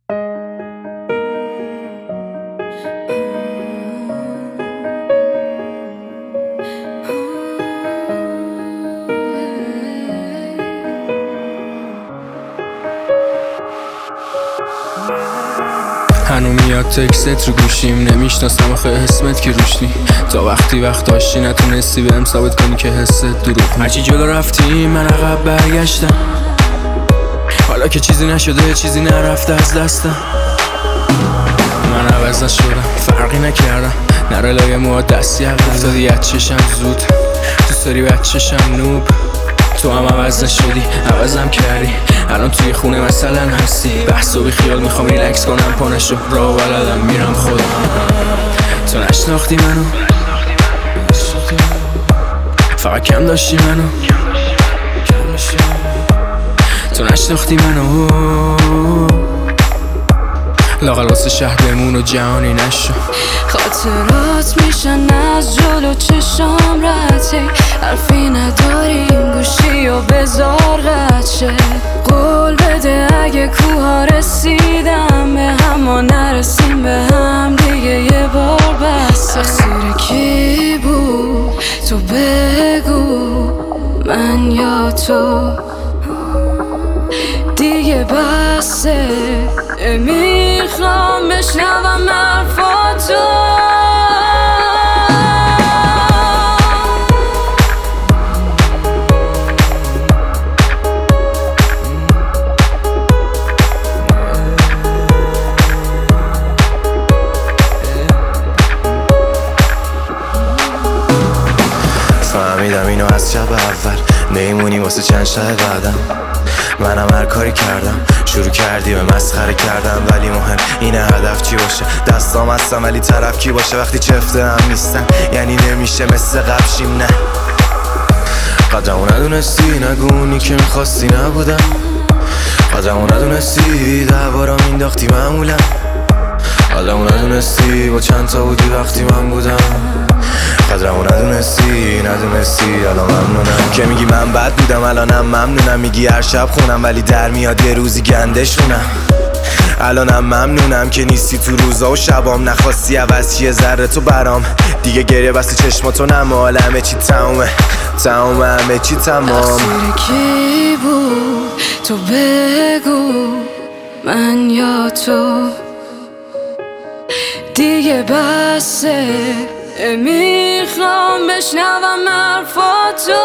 هنو میاد تکست رو گوشیم، نمیشناسم آخه اسمت که روشنی. تا وقتی وقت داشتی نتونستی بهم ثابت کنی که حست دروغ. هرچی جلو رفتی من عقب برگشتم، حالا که چیزی نشده چیزی نرفته از دستم. من عوض نشدم فرقی نکردم، نره لای موها دستی عقب افتادی از چشم زود. دوست داری بچشم نوب، تو هم عوض نشدی عوضم کردی. الان توی خونه مثلا هستی، بحث و بی خیال میخوام ریلکس کنم، پانشو راه بلدم میرم خودم. تو نشناختی منو، فقط کم داشتی منو. تو نشناختی منو، لااقل واسه شهر بمون و جهانی نشو. خاطرات میشن از جلو چشام رد، حرفی نداریم گوشی و بذار قد شه. قول بده اگه کوها رسیدم به هم و نرسیم به هم دیگه یه بار بسه. تقصیر کی بود تو بگو، من یا تو؟ دیگه بسه، میخوام بشنوم حرفاتو. فهمیدم اینو از شب اول، نیمونی واسه چند شب بعدم. منم هر کاری کردم، شروع کردی به مسخره کردم، ولی مهم اینه هدف چی باشه. دستام هستم ولی طرف کی باشه. وقتی چفته هم نیستن یعنی نمیشه مثل قبشیم. نه قدرمو ندونستی، نگونی که میخواستی نبودم. قدرمو ندونستی، دوبارم اینداختی معمولم. قدرمو ندونستی با چند تا بودی وقتی من بودم. قدرمو ندونستی الان ممنونم که میگی من بد بودم. الانم ممنونم میگی هر شب خونم، ولی در میاد یه روزی گندشونم. الانم ممنونم که نیستی تو روزا و شبام، نخواستی عوض یه ذره تو برام. دیگه گریه بسته چشماتو نمال، همه چی تمومه همه چی تمام. تقصیر کی بود تو بگو، من یا تو؟ دیگه بسه، میخوام بشنوم حرفاتو.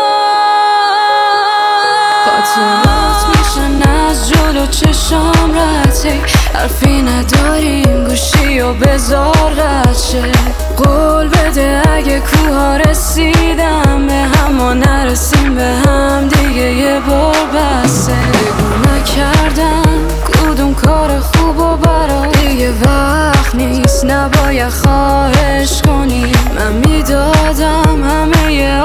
خاطرات میشن از جلو چشام رد، حرفی نداریم گوشی و بذار قد شه. قول بده اگه کوها رسیدم به هم و نرسیم به هم دیگه یه بار بسه. بگو نکردم کدوم کار خوب و برا، دیگه وقت نیست نباید خواهش کنی. من میدادم همه